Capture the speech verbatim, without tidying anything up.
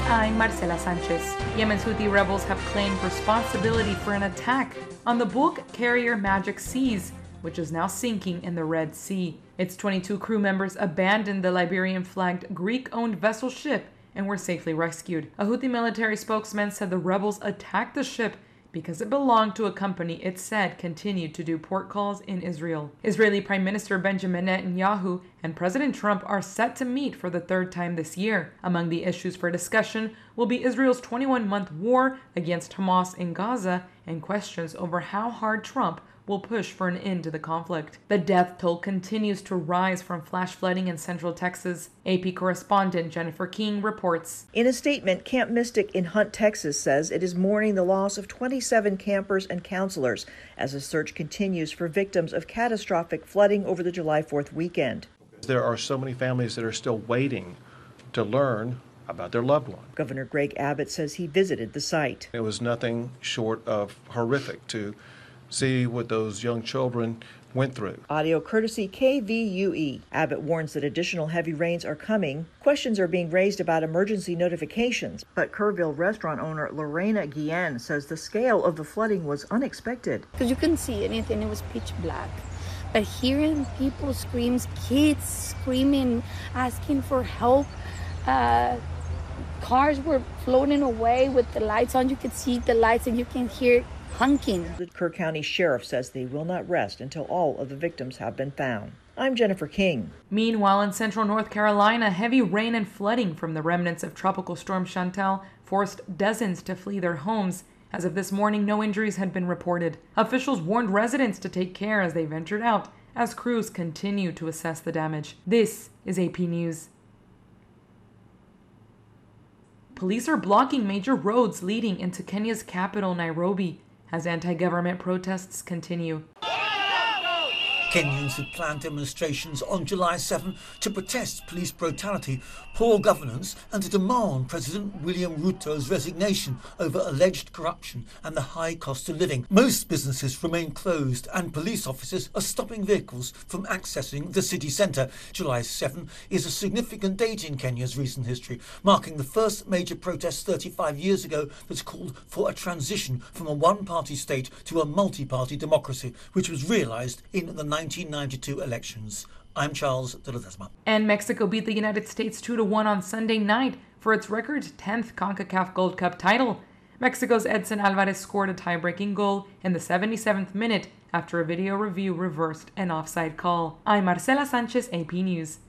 I'm Marcela Sanchez. Yemen's Houthi rebels have claimed responsibility for an attack on the bulk carrier Magic Seas, which is now sinking in the Red Sea. Its twenty-two crew members abandoned the Liberian-flagged Greek-owned vessel ship and were safely rescued. A Houthi military spokesman said the rebels attacked the ship because it belonged to a company it said continued to do port calls in Israel. Israeli Prime Minister Benjamin Netanyahu and President Trump are set to meet for the third time this year. Among the issues for discussion will be Israel's twenty-one-month war against Hamas in Gaza and questions over how hard Trump will push for an end to the conflict. The death toll continues to rise from flash flooding in central Texas. A P correspondent Jennifer King reports. In a statement, Camp Mystic in Hunt, Texas says it is mourning the loss of twenty-seven campers and counselors as a search continues for victims of catastrophic flooding over the July fourth weekend. There are so many families that are still waiting to learn about their loved one. Governor Greg Abbott says he visited the site. It was nothing short of horrific to see what those young children went through. Audio courtesy K V U E. Abbott warns that additional heavy rains are coming. Questions are being raised about emergency notifications, but Kerrville restaurant owner Lorena Guillen says the scale of the flooding was unexpected. Because you couldn't see anything, it was pitch black. But hearing people scream, kids screaming, asking for help, uh, cars were floating away with the lights on. You could see the lights and you can hear honking. The Kerr County Sheriff says they will not rest until all of the victims have been found. I'm Jennifer King. Meanwhile, in central North Carolina, heavy rain and flooding from the remnants of Tropical Storm Chantal forced dozens to flee their homes. As of this morning, no injuries had been reported. Officials warned residents to take care as they ventured out, as crews continue to assess the damage. This is A P News. Police are blocking major roads leading into Kenya's capital, Nairobi, as anti-government protests continue. Kenyans had planned demonstrations on July seventh to protest police brutality, poor governance and to demand President William Ruto's resignation over alleged corruption and the high cost of living. Most businesses remain closed and police officers are stopping vehicles from accessing the city centre. July seventh is a significant date in Kenya's recent history, marking the first major protest thirty-five years ago that called for a transition from a one-party state to a multi-party democracy, which was realised in the nineteen ninety-two elections. I'm Charles de Ledesma. And Mexico beat the United States two to one on Sunday night for its record tenth CONCACAF Gold Cup title. Mexico's Edson Alvarez scored a tie-breaking goal in the seventy-seventh minute after a video review reversed an offside call. I'm Marcela Sanchez, A P News.